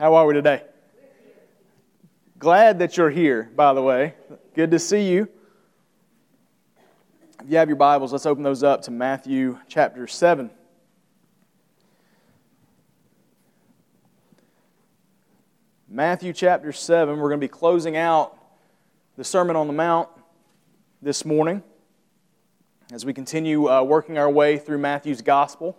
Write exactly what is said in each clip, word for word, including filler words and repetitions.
How are we today? Glad that you're here, by the way. Good to see you. If you have your Bibles, let's open those up to Matthew chapter seven. Matthew chapter seven, we're going to be closing out the Sermon on the Mount this morning as we continue uh, working our way through Matthew's Gospel.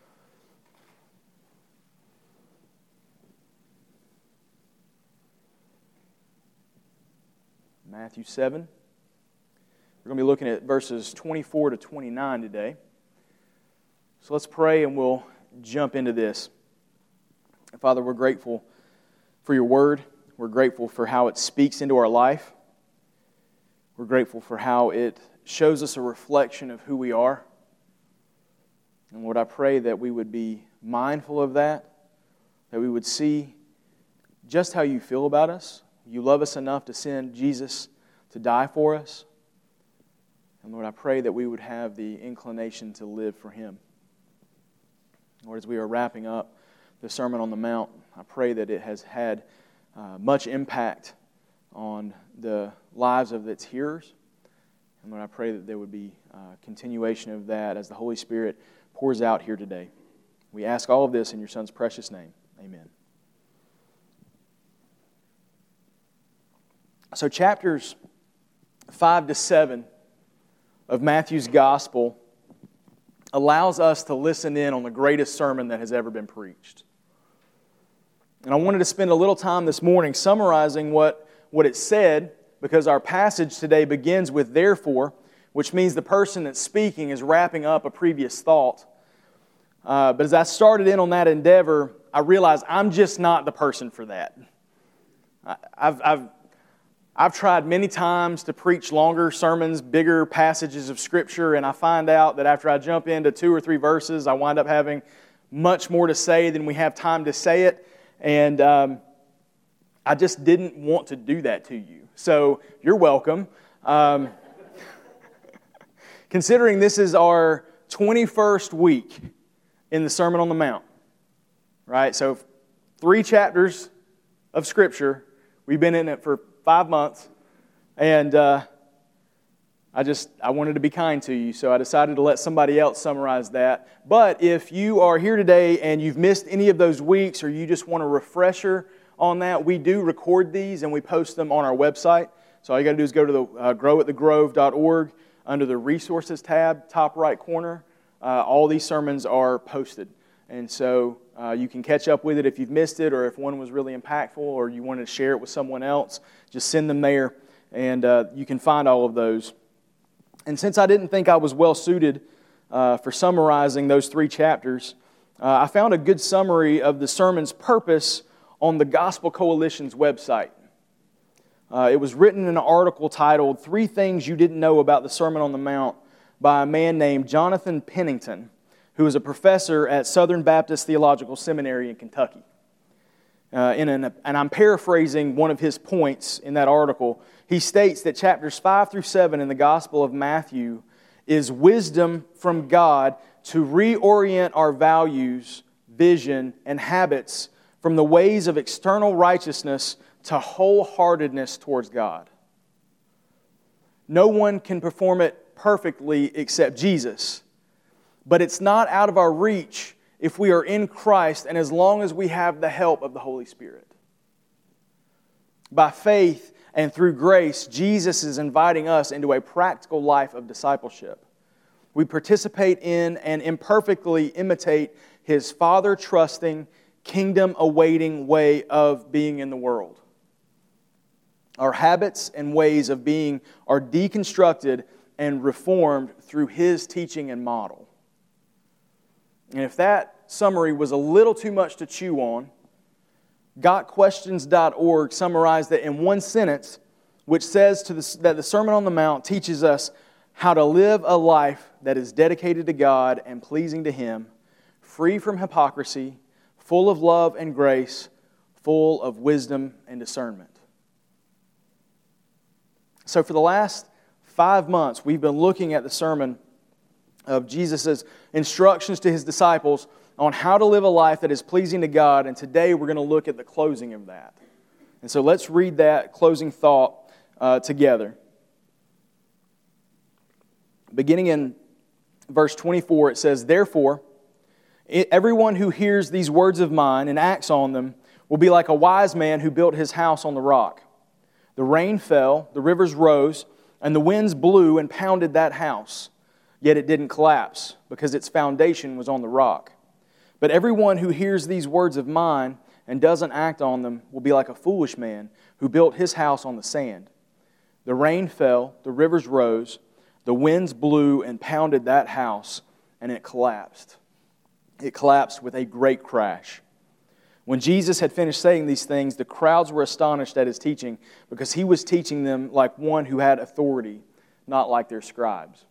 Matthew seven. We're going to be looking at verses twenty-four to twenty-nine today. So let's pray and we'll jump into this. Father, we're grateful for your word. We're grateful for how it speaks into our life. We're grateful for how it shows us a reflection of who we are. And Lord, I pray that we would be mindful of that, that we would see just how you feel about us. You love us enough to send Jesus to die for us. And Lord, I pray that we would have the inclination to live for Him. Lord, as we are wrapping up the Sermon on the Mount, I pray that it has had uh, much impact on the lives of its hearers. And Lord, I pray that there would be a continuation of that as the Holy Spirit pours out here today. We ask all of this in your Son's precious name. Amen. So chapters five to seven of Matthew's Gospel allows us to listen in on the greatest sermon that has ever been preached. And I wanted to spend a little time this morning summarizing what, what it said, because our passage today begins with therefore, which means the person that's speaking is wrapping up a previous thought. Uh, but as I started in on that endeavor, I realized I'm just not the person for that. I, I've, I've I've tried many times to preach longer sermons, bigger passages of Scripture, and I find out that after I jump into two or three verses, I wind up having much more to say than we have time to say it, and um, I just didn't want to do that to you. So you're welcome. Um, considering this is our twenty-first week in the Sermon on the Mount, right? So three chapters of Scripture. We've been in it for five months, and uh, I just, I wanted to be kind to you, so I decided to let somebody else summarize that. But if you are here today and you've missed any of those weeks, or you just want a refresher on that, we do record these and we post them on our website. So all you got to do is go to the uh, grow at the grove dot org under the Resources tab, top right corner. Uh, all these sermons are posted. And so uh, you can catch up with it if you've missed it, or if one was really impactful, or you wanted to share it with someone else, just send them there, and uh, you can find all of those. And since I didn't think I was well suited uh, for summarizing those three chapters, uh, I found a good summary of the sermon's purpose on the Gospel Coalition's website. Uh, it was written in an article titled Three Things You Didn't Know About the Sermon on the Mount by a man named Jonathan Pennington, who is a professor at Southern Baptist Theological Seminary in Kentucky. Uh, in an, and I'm paraphrasing one of his points in that article. He states that chapters five through seven in the Gospel of Matthew is wisdom from God to reorient our values, vision, and habits from the ways of external righteousness to wholeheartedness towards God. No one can perform it perfectly except Jesus. But it's not out of our reach if we are in Christ and as long as we have the help of the Holy Spirit. By faith and through grace, Jesus is inviting us into a practical life of discipleship. We participate in and imperfectly imitate His Father-trusting, kingdom-awaiting way of being in the world. Our habits and ways of being are deconstructed and reformed through His teaching and model. And if that summary was a little too much to chew on, got questions dot org summarized it in one sentence, which says to the, that the Sermon on the Mount teaches us how to live a life that is dedicated to God and pleasing to Him, free from hypocrisy, full of love and grace, full of wisdom and discernment. So for the last five months, we've been looking at the sermon of Jesus' instructions to His disciples on how to live a life that is pleasing to God, and today we're going to look at the closing of that. And so let's read that closing thought uh, together. Beginning in verse twenty-four, it says, "Therefore, everyone who hears these words of mine and acts on them will be like a wise man who built his house on the rock. The rain fell, the rivers rose, and the winds blew and pounded that house. Yet it didn't collapse, because its foundation was on the rock. But everyone who hears these words of mine and doesn't act on them will be like a foolish man who built his house on the sand. The rain fell, the rivers rose, the winds blew and pounded that house, and it collapsed. It collapsed with a great crash." When Jesus had finished saying these things, the crowds were astonished at his teaching, because he was teaching them like one who had authority, not like their scribes.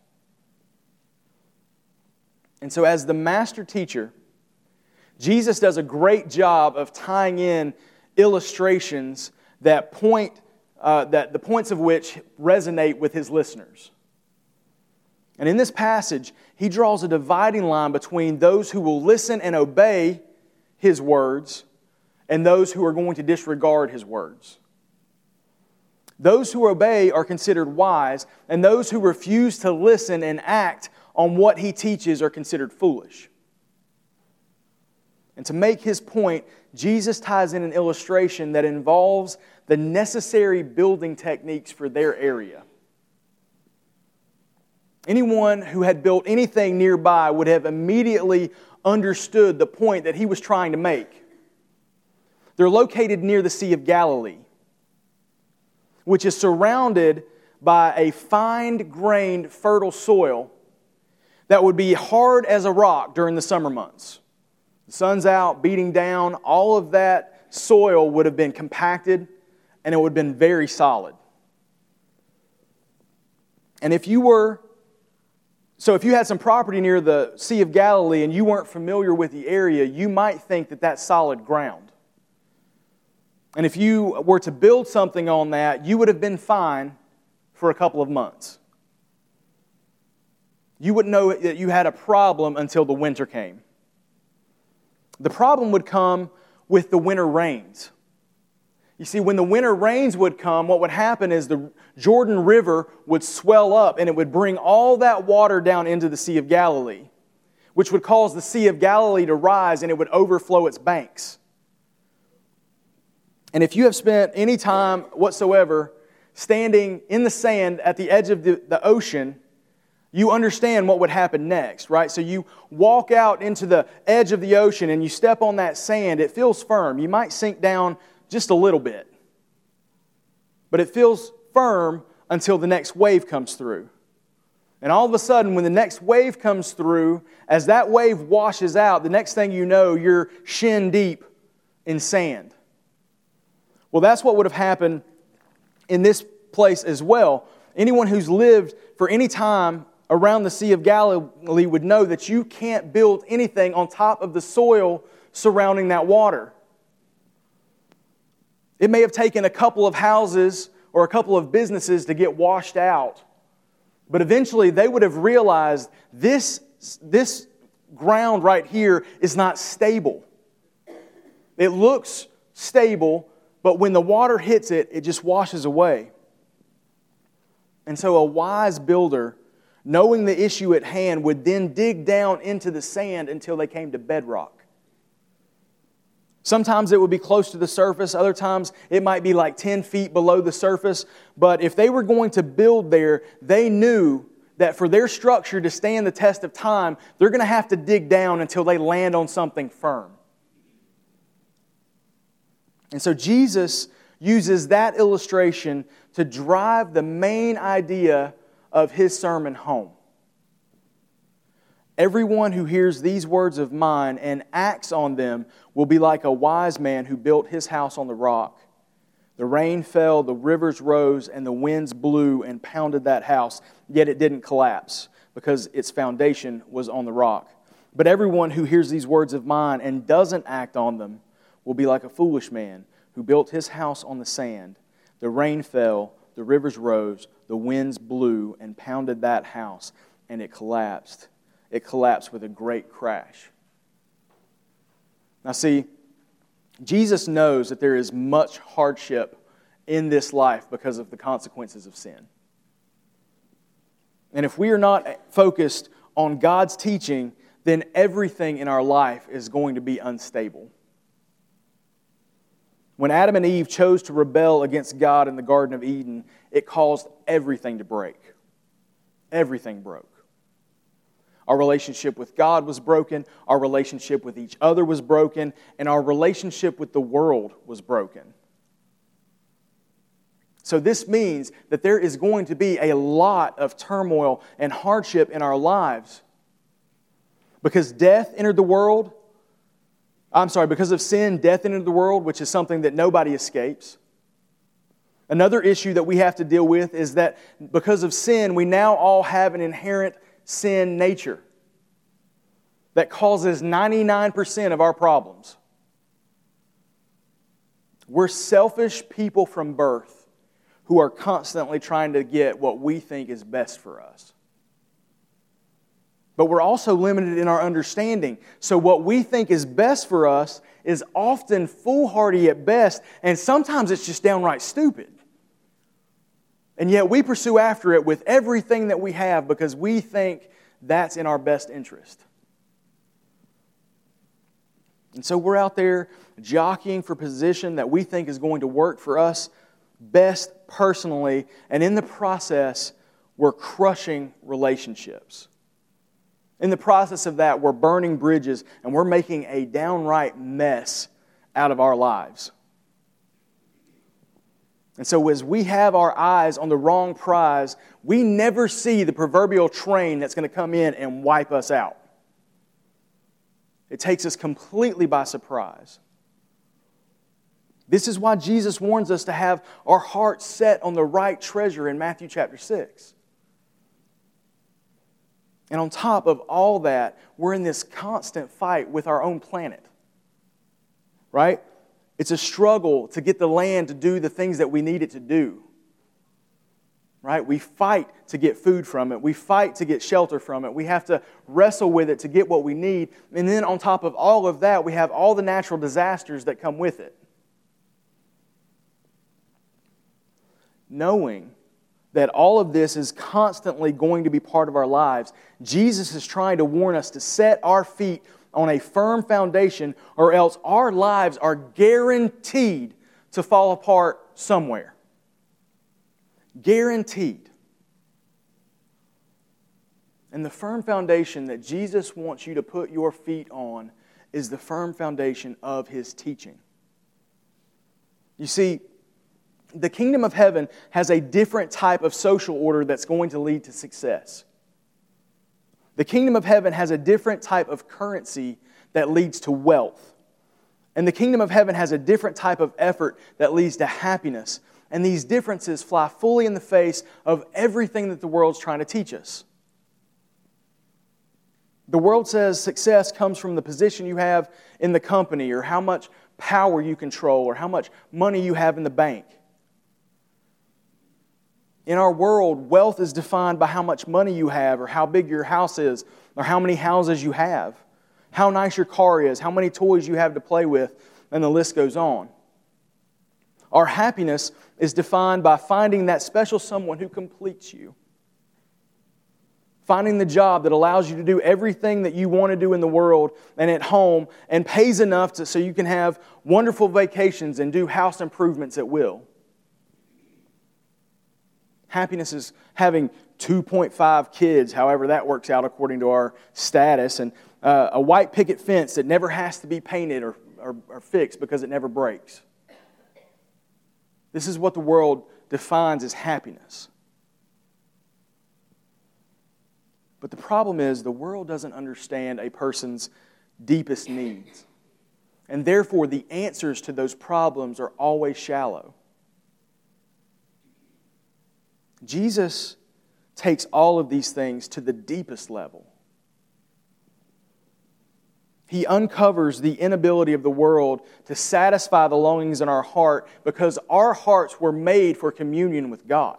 And so as the master teacher, Jesus does a great job of tying in illustrations that point, uh, that the points of which resonate with his listeners. And in this passage, he draws a dividing line between those who will listen and obey his words and those who are going to disregard his words. Those who obey are considered wise, and those who refuse to listen and act on what he teaches are considered foolish. And to make his point, Jesus ties in an illustration that involves the necessary building techniques for their area. Anyone who had built anything nearby would have immediately understood the point that he was trying to make. They're located near the Sea of Galilee, which is surrounded by a fine-grained, fertile soil that would be hard as a rock during the summer months. The sun's out, beating down, all of that soil would have been compacted, and it would have been very solid. And if you were, so if you had some property near the Sea of Galilee and you weren't familiar with the area, you might think that that's solid ground. And if you were to build something on that, you would have been fine for a couple of months. You wouldn't know that you had a problem until the winter came. The problem would come with the winter rains. You see, when the winter rains would come, what would happen is the Jordan River would swell up and it would bring all that water down into the Sea of Galilee, which would cause the Sea of Galilee to rise and it would overflow its banks. And if you have spent any time whatsoever standing in the sand at the edge of the, the ocean, you understand what would happen next, right? So you walk out into the edge of the ocean and you step on that sand. It feels firm. You might sink down just a little bit. But it feels firm until the next wave comes through. And all of a sudden, when the next wave comes through, as that wave washes out, the next thing you know, you're shin deep in sand. Well, that's what would have happened in this place as well. Anyone who's lived for any time around the Sea of Galilee would know that you can't build anything on top of the soil surrounding that water. It may have taken a couple of houses or a couple of businesses to get washed out, but eventually they would have realized this, this ground right here is not stable. It looks stable, but when the water hits it, it just washes away. And so a wise builder, knowing the issue at hand, would then dig down into the sand until they came to bedrock. Sometimes it would be close to the surface. Other times it might be like ten feet below the surface. But if they were going to build there, they knew that for their structure to stand the test of time, they're going to have to dig down until they land on something firm. And so Jesus uses that illustration to drive the main idea of his sermon home. Everyone who hears these words of mine and acts on them will be like a wise man who built his house on the rock. The rain fell, the rivers rose, and the winds blew and pounded that house, yet it didn't collapse because its foundation was on the rock. But everyone who hears these words of mine and doesn't act on them will be like a foolish man who built his house on the sand. The rain fell, the rivers rose, the winds blew and pounded that house, and it collapsed. It collapsed with a great crash. Now see, Jesus knows that there is much hardship in this life because of the consequences of sin. And if we are not focused on God's teaching, then everything in our life is going to be unstable. When Adam and Eve chose to rebel against God in the Garden of Eden, it caused everything to break. Everything broke. Our relationship with God was broken, our relationship with each other was broken, and our relationship with the world was broken. So this means that there is going to be a lot of turmoil and hardship in our lives. Because death entered the world, I'm sorry, because of sin, death entered the world, which is something that nobody escapes. Another issue that we have to deal with is that because of sin, we now all have an inherent sin nature that causes ninety-nine percent of our problems. We're selfish people from birth who are constantly trying to get what we think is best for us. But we're also limited in our understanding. So what we think is best for us is often foolhardy at best, and sometimes it's just downright stupid. And yet we pursue after it with everything that we have because we think that's in our best interest. And so we're out there jockeying for position that we think is going to work for us best personally, and in the process, we're crushing relationships. In the process of that, we're burning bridges and we're making a downright mess out of our lives. And so as we have our eyes on the wrong prize, we never see the proverbial train that's going to come in and wipe us out. It takes us completely by surprise. This is why Jesus warns us to have our hearts set on the right treasure in Matthew chapter six. And on top of all that, we're in this constant fight with our own planet. Right? It's a struggle to get the land to do the things that we need it to do. Right? We fight to get food from it. We fight to get shelter from it. We have to wrestle with it to get what we need. And then on top of all of that, we have all the natural disasters that come with it. Knowing that all of this is constantly going to be part of our lives, Jesus is trying to warn us to set our feet on a firm foundation, or else our lives are guaranteed to fall apart somewhere. Guaranteed. And the firm foundation that Jesus wants you to put your feet on is the firm foundation of His teaching. You see, the kingdom of heaven has a different type of social order that's going to lead to success. The kingdom of heaven has a different type of currency that leads to wealth. And the kingdom of heaven has a different type of effort that leads to happiness. And these differences fly fully in the face of everything that the world's trying to teach us. The world says success comes from the position you have in the company, or how much power you control, or how much money you have in the bank. In our world, wealth is defined by how much money you have, or how big your house is, or how many houses you have, how nice your car is, how many toys you have to play with, and the list goes on. Our happiness is defined by finding that special someone who completes you. Finding the job that allows you to do everything that you want to do in the world and at home, and pays enough to, so you can have wonderful vacations and do house improvements at will. Happiness is having two point five kids, however that works out according to our status, and uh, a white picket fence that never has to be painted or, or, or fixed because it never breaks. This is what the world defines as happiness. But the problem is the world doesn't understand a person's deepest needs. And therefore the answers to those problems are always shallow. Jesus takes all of these things to the deepest level. He uncovers the inability of the world to satisfy the longings in our heart because our hearts were made for communion with God.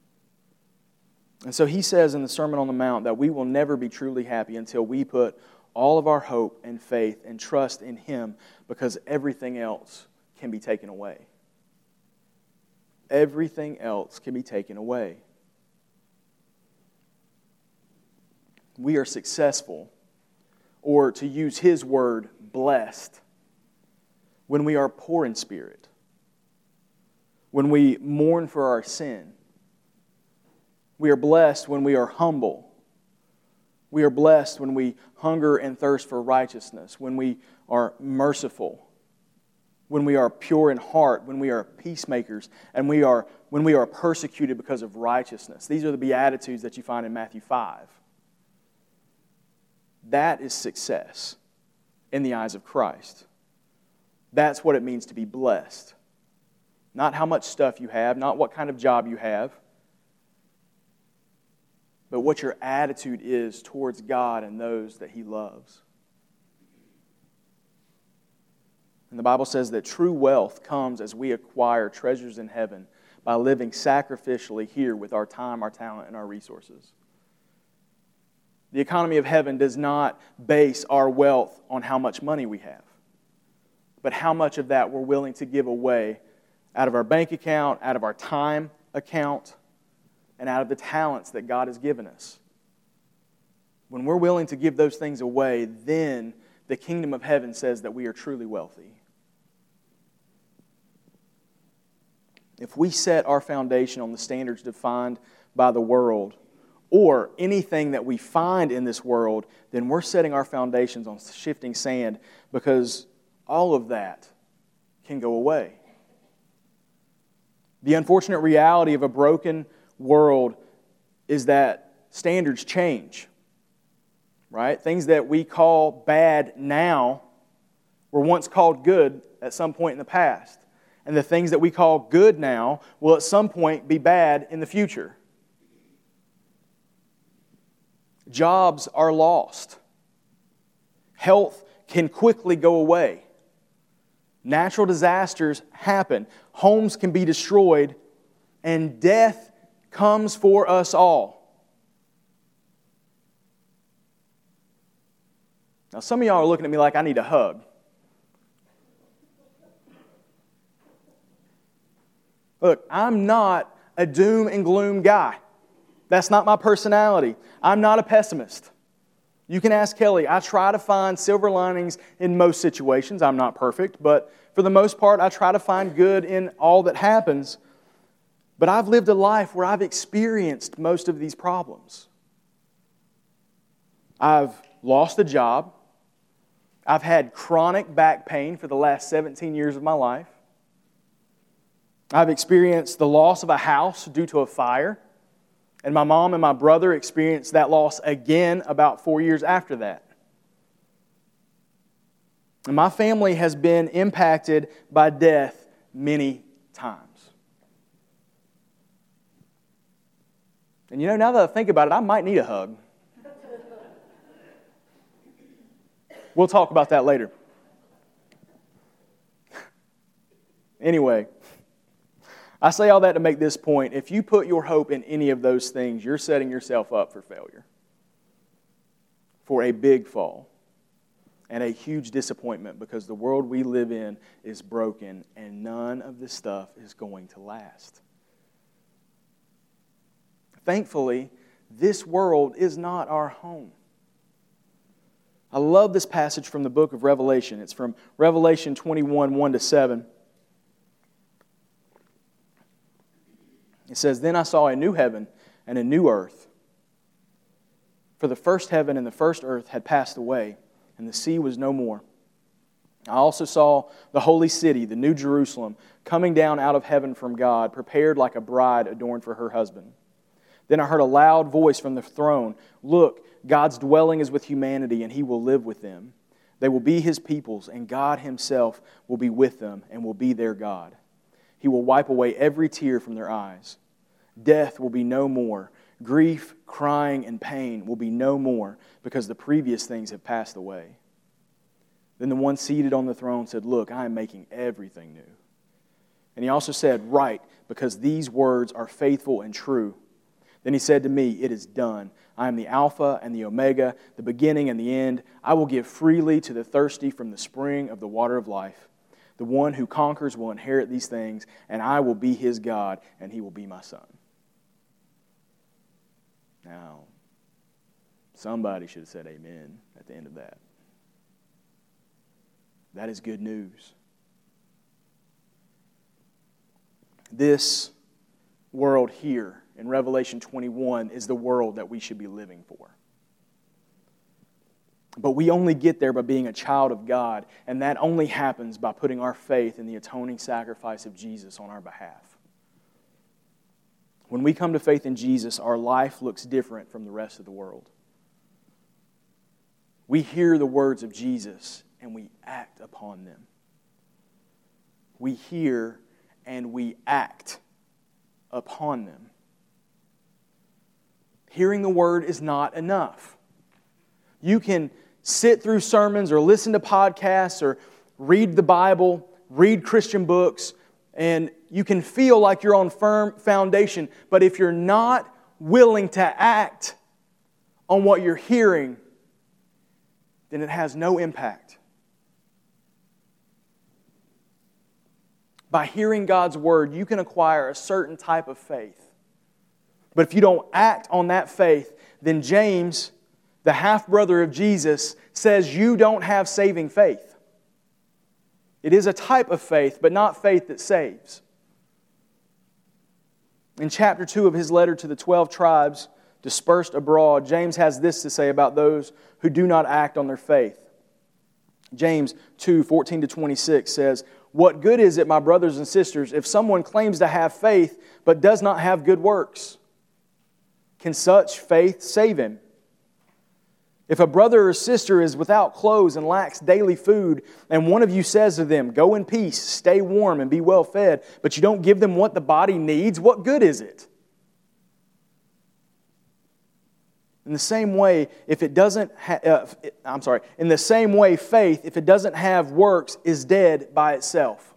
And so he says in the Sermon on the Mount that we will never be truly happy until we put all of our hope and faith and trust in Him, because everything else can be taken away. Everything else can be taken away. We are successful, or to use His word, blessed, when we are poor in spirit, when we mourn for our sin. We are blessed when we are humble. We are blessed when we hunger and thirst for righteousness, when we are merciful, when we are pure in heart, when we are peacemakers, and we are when we are persecuted because of righteousness. These are the Beatitudes that you find in Matthew five. That is success in the eyes of Christ. That's what it means to be blessed. Not how much stuff you have, not what kind of job you have, but what your attitude is towards God and those that He loves. And the Bible says that true wealth comes as we acquire treasures in heaven by living sacrificially here with our time, our talent, and our resources. The economy of heaven does not base our wealth on how much money we have, but how much of that we're willing to give away out of our bank account, out of our time account, and out of the talents that God has given us. When we're willing to give those things away, then the kingdom of heaven says that we are truly wealthy. If we set our foundation on the standards defined by the world, or anything that we find in this world, then we're setting our foundations on shifting sand, because all of that can go away. The unfortunate reality of a broken world is that standards change, right? Things that we call bad now were once called good at some point in the past. And the things that we call good now will at some point be bad in the future. Jobs are lost. Health can quickly go away. Natural disasters happen. Homes can be destroyed. And death comes for us all. Now, some of y'all are looking at me like I need a hug. Look, I'm not a doom and gloom guy. That's not my personality. I'm not a pessimist. You can ask Kelly. I try to find silver linings in most situations. I'm not perfect, but for the most part, I try to find good in all that happens. But I've lived a life where I've experienced most of these problems. I've lost a job. I've had chronic back pain for the last seventeen years of my life. I've experienced the loss of a house due to a fire. And my mom and my brother experienced that loss again about four years after that. And my family has been impacted by death many times. And you know, now that I think about it, I might need a hug. We'll talk about that later. Anyway, I say all that to make this point. If you put your hope in any of those things, you're setting yourself up for failure, for a big fall, and a huge disappointment, because the world we live in is broken and none of this stuff is going to last. Thankfully, this world is not our home. I love this passage from the book of Revelation. It's from Revelation twenty-one, one to seven. It says, "Then I saw a new heaven and a new earth. For the first heaven and the first earth had passed away, and the sea was no more. I also saw the holy city, the new Jerusalem, coming down out of heaven from God, prepared like a bride adorned for her husband. Then I heard a loud voice from the throne, 'Look, God's dwelling is with humanity, and He will live with them. They will be His peoples, and God Himself will be with them and will be their God. He will wipe away every tear from their eyes. Death will be no more. Grief, crying, and pain will be no more, because the previous things have passed away.' Then the one seated on the throne said, 'Look, I am making everything new.' And He also said, 'Write, because these words are faithful and true.' Then he said to me, it is done. I am the Alpha and the Omega, the beginning and the end. I will give freely to the thirsty from the spring of the water of life. The one who conquers will inherit these things, and I will be his God, and he will be my son. Now, somebody should have said amen at the end of that. That is good news. This world here in Revelation twenty-one is the world that we should be living for. But we only get there by being a child of God, and that only happens by putting our faith in the atoning sacrifice of Jesus on our behalf. When we come to faith in Jesus, our life looks different from the rest of the world. We hear the words of Jesus and we act upon them. We hear and we act upon them. Hearing the word is not enough. You can sit through sermons or listen to podcasts or read the Bible, read Christian books, and you can feel like you're on firm foundation. But if you're not willing to act on what you're hearing, then it has no impact. By hearing God's word, you can acquire a certain type of faith. But if you don't act on that faith, then James, the half-brother of Jesus, says you don't have saving faith. It is a type of faith, but not faith that saves. In chapter two of his letter to the twelve tribes dispersed abroad, James has this to say about those who do not act on their faith. James two, fourteen to twenty-six says, "What good is it, my brothers and sisters, if someone claims to have faith but does not have good works? Can such faith save him? If a brother or sister is without clothes and lacks daily food, and one of you says to them, 'Go in peace, stay warm, and be well fed,' but you don't give them what the body needs, what good is it? In the same way, if it doesn't, ha- uh, I'm sorry. In the same way, faith, if it doesn't have works, is dead by itself.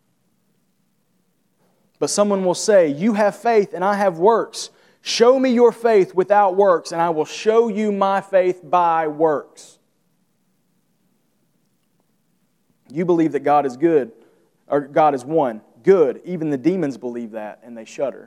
But someone will say, 'You have faith, and I have works. Show me your faith without works, and I will show you my faith by works.' You believe that God is good, or God is one. Good. Even the demons believe that, and they shudder.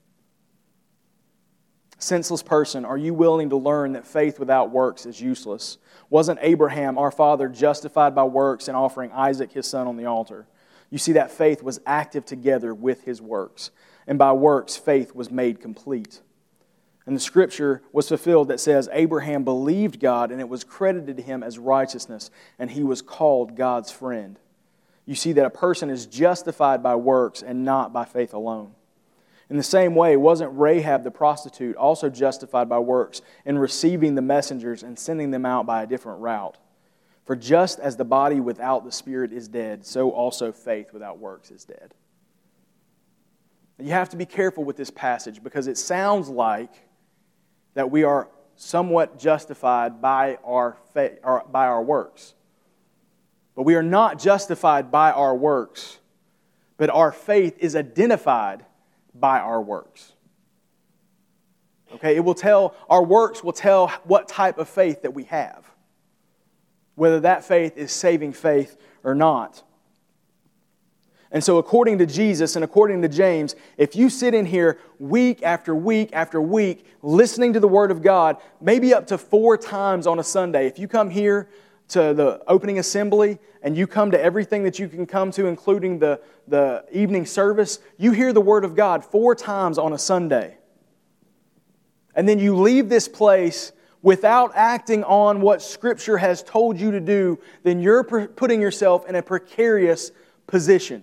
Senseless person, are you willing to learn that faith without works is useless? Wasn't Abraham, our father, justified by works in offering Isaac, his son, on the altar? You see that faith was active together with his works. And by works, faith was made complete. And the scripture was fulfilled that says, Abraham believed God, and it was credited to him as righteousness, and he was called God's friend. You see that a person is justified by works and not by faith alone. In the same way, wasn't Rahab the prostitute also justified by works in receiving the messengers and sending them out by a different route? For just as the body without the spirit is dead, so also faith without works is dead. You have to be careful with this passage because it sounds like that we are somewhat justified by our faith, or by our works. But we are not justified by our works, but our faith is identified by our works. Okay, it will tell, our works will tell what type of faith that we have, whether that faith is saving faith or not. And so according to Jesus and according to James, if you sit in here week after week after week listening to the Word of God, maybe up to four times on a Sunday, if you come here to the opening assembly and you come to everything that you can come to, including the, the evening service, you hear the Word of God four times on a Sunday. And then you leave this place without acting on what Scripture has told you to do, then you're putting yourself in a precarious position.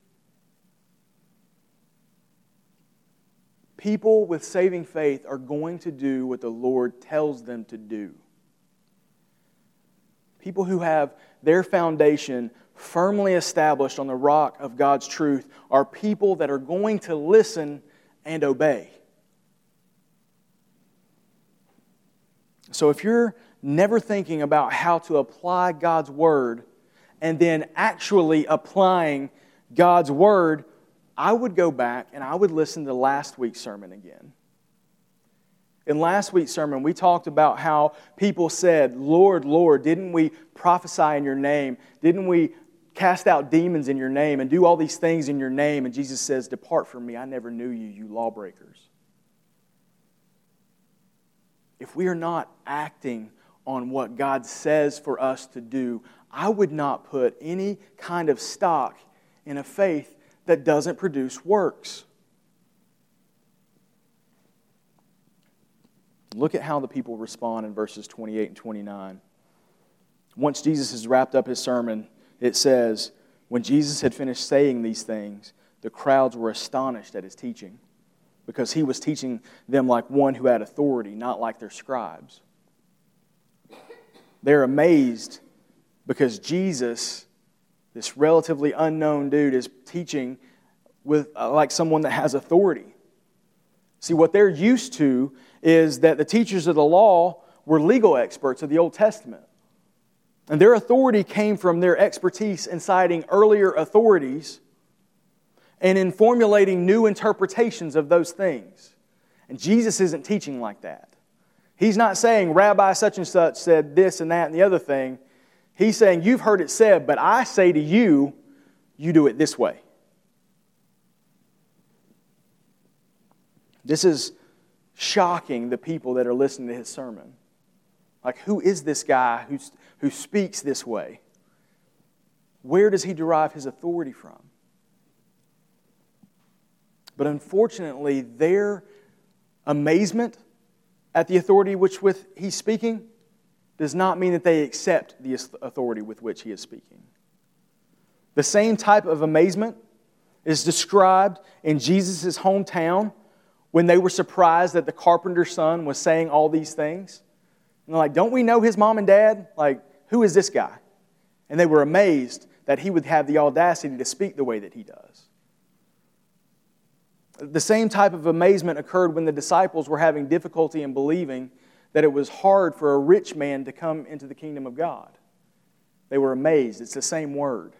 People with saving faith are going to do what the Lord tells them to do. People who have their foundation firmly established on the rock of God's truth are people that are going to listen and obey. So if you're never thinking about how to apply God's Word and then actually applying God's Word, I would go back and I would listen to last week's sermon again. In last week's sermon, we talked about how people said, Lord, Lord, didn't we prophesy in your name? Didn't we cast out demons in your name and do all these things in your name? And Jesus says, depart from me, I never knew you, you lawbreakers. If we are not acting on what God says for us to do, I would not put any kind of stock in a faith that doesn't produce works. Look at how the people respond in verses twenty-eight and twenty-nine. Once Jesus has wrapped up his sermon, it says, when Jesus had finished saying these things, the crowds were astonished at his teaching, because he was teaching them like one who had authority, not like their scribes. They're amazed because Jesus, this relatively unknown dude, is teaching with uh, like someone that has authority. See, what they're used to is that the teachers of the law were legal experts of the Old Testament. And their authority came from their expertise in citing earlier authorities and in formulating new interpretations of those things. And Jesus isn't teaching like that. He's not saying, Rabbi such and such said this and that and the other thing. He's saying, you've heard it said, but I say to you, you do it this way. This is shocking the people that are listening to his sermon. Like, who is this guy who, who speaks this way? Where does he derive his authority from? But unfortunately, their amazement at the authority which with he's speaking does not mean that they accept the authority with which he is speaking. The same type of amazement is described in Jesus' hometown when they were surprised that the carpenter's son was saying all these things. And they're like, don't we know his mom and dad? Like, who is this guy? And they were amazed that he would have the audacity to speak the way that he does. The same type of amazement occurred when the disciples were having difficulty in believing that it was hard for a rich man to come into the kingdom of God. They were amazed. It's the same word.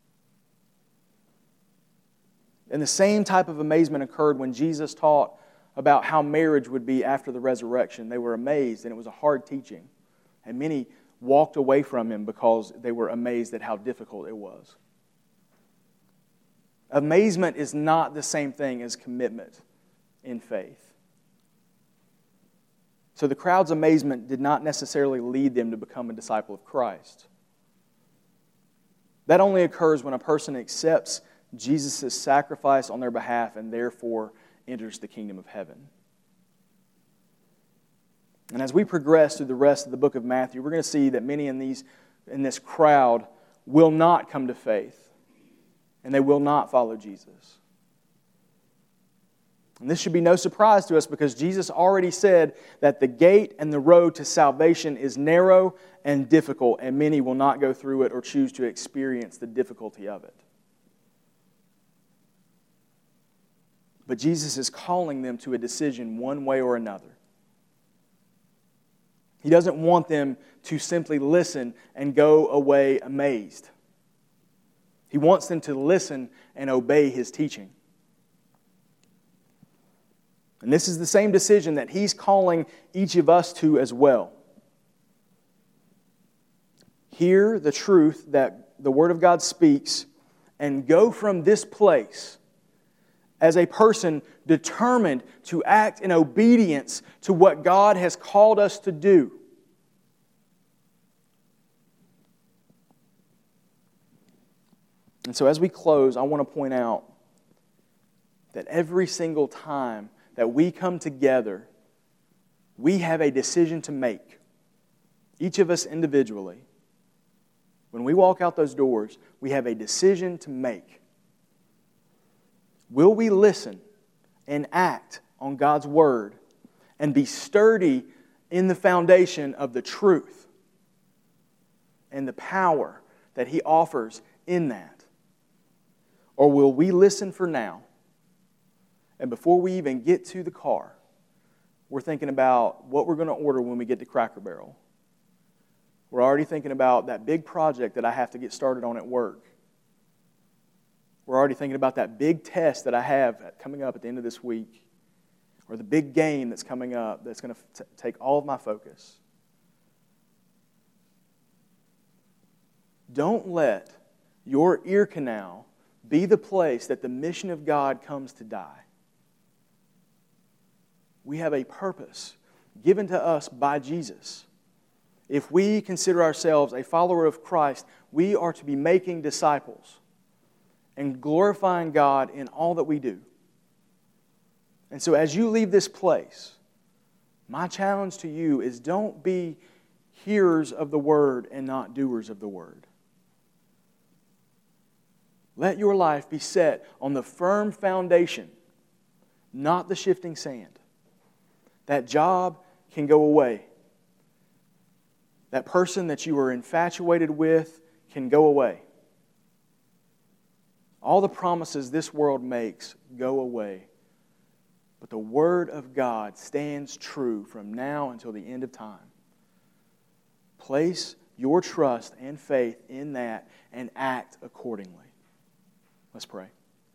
And the same type of amazement occurred when Jesus taught about how marriage would be after the resurrection. They were amazed, and it was a hard teaching. And many walked away from him because they were amazed at how difficult it was. Amazement is not the same thing as commitment in faith. So the crowd's amazement did not necessarily lead them to become a disciple of Christ. That only occurs when a person accepts Jesus' sacrifice on their behalf and therefore enters the kingdom of heaven. And as we progress through the rest of the book of Matthew, we're going to see that many in these in this crowd will not come to faith, and they will not follow Jesus. And this should be no surprise to us because Jesus already said that the gate and the road to salvation is narrow and difficult, and many will not go through it or choose to experience the difficulty of it. But Jesus is calling them to a decision one way or another. He doesn't want them to simply listen and go away amazed. He wants them to listen and obey His teaching. And this is the same decision that He's calling each of us to as well. Hear the truth that the Word of God speaks and go from this place as a person determined to act in obedience to what God has called us to do. And so as we close, I want to point out that every single time that we come together, we have a decision to make. Each of us individually. When we walk out those doors, we have a decision to make. Will we listen and act on God's Word and be sturdy in the foundation of the truth and the power that He offers in that? Or will we listen for now, and before we even get to the car, we're thinking about what we're going to order when we get to Cracker Barrel? We're already thinking about that big project that I have to get started on at work. We're already thinking about that big test that I have coming up at the end of this week. or the big game that's coming up that's going to take all of my focus. Don't let your ear canal be the place that the mission of God comes to die. We have a purpose given to us by Jesus. If we consider ourselves a follower of Christ, we are to be making disciples and glorifying God in all that we do. And so as you leave this place, my challenge to you is don't be hearers of the word and not doers of the word. Let your life be set on the firm foundation, not the shifting sand. That job can go away. That person that you were infatuated with can go away. All the promises this world makes go away. But the Word of God stands true from now until the end of time. Place your trust and faith in that and act accordingly. Let's pray.